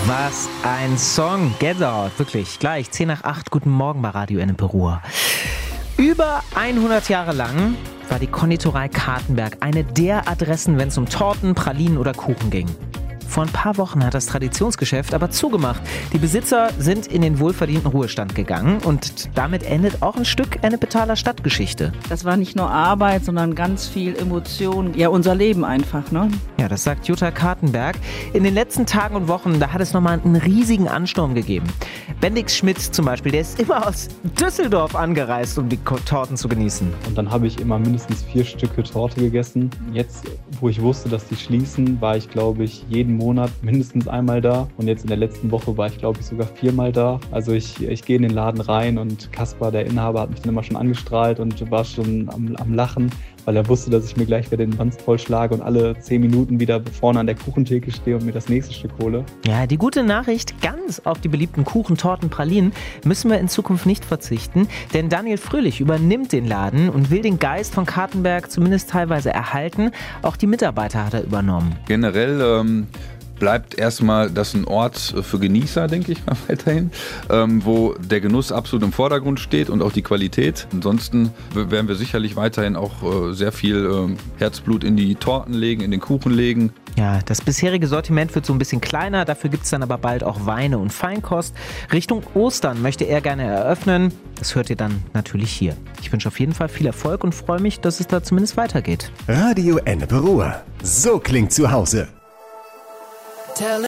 Was ein Song. Get Out. Wirklich. Gleich 7:50. Guten Morgen bei Radio Ennepe-Ruhr. Über 100 Jahre lang war die Konditorei Kartenberg eine der Adressen, wenn es um Torten, Pralinen oder Kuchen ging. Vor ein paar Wochen hat das Traditionsgeschäft aber zugemacht. Die Besitzer sind in den wohlverdienten Ruhestand gegangen und damit endet auch ein Stück Ennepetaler Stadtgeschichte. Das war nicht nur Arbeit, sondern ganz viel Emotion. Ja, unser Leben einfach, ne? Ja, das sagt Jutta Kartenberg. In den letzten Tagen und Wochen, da hat es nochmal einen riesigen Ansturm gegeben. Bendix Schmidt zum Beispiel, der ist immer aus Düsseldorf angereist, um die Torten zu genießen. Und dann habe ich immer mindestens 4 Stücke Torte gegessen. Jetzt, wo ich wusste, dass die schließen, war ich, glaube ich, jeden Monat mindestens einmal da. Und jetzt in der letzten Woche war ich, glaube ich, sogar 4-mal da. Also ich gehe in den Laden rein und Kaspar, der Inhaber, hat mich dann immer schon angestrahlt und war schon am Lachen, weil er wusste, dass ich mir gleich wieder den Wanst vollschlage und alle 10 Minuten wieder vorne an der Kuchentheke stehe und mir das nächste Stück hole. Ja, die gute Nachricht, ganz auf die beliebten Kuchen, Torten, Pralinen müssen wir in Zukunft nicht verzichten, denn Daniel Fröhlich übernimmt den Laden und will den Geist von Kartenberg zumindest teilweise erhalten. Auch die Mitarbeiter hat er übernommen. Generell bleibt erstmal das ein Ort für Genießer, denke ich mal weiterhin, wo der Genuss absolut im Vordergrund steht und auch die Qualität. Ansonsten werden wir sicherlich weiterhin auch sehr viel Herzblut in die Torten legen, in den Kuchen legen. Ja, das bisherige Sortiment wird so ein bisschen kleiner, dafür gibt es dann aber bald auch Weine und Feinkost. Richtung Ostern möchte er gerne eröffnen. Das hört ihr dann natürlich hier. Ich wünsche auf jeden Fall viel Erfolg und freue mich, dass es da zumindest weitergeht. Radio Ennepe-Ruhr. So klingt zu Hause.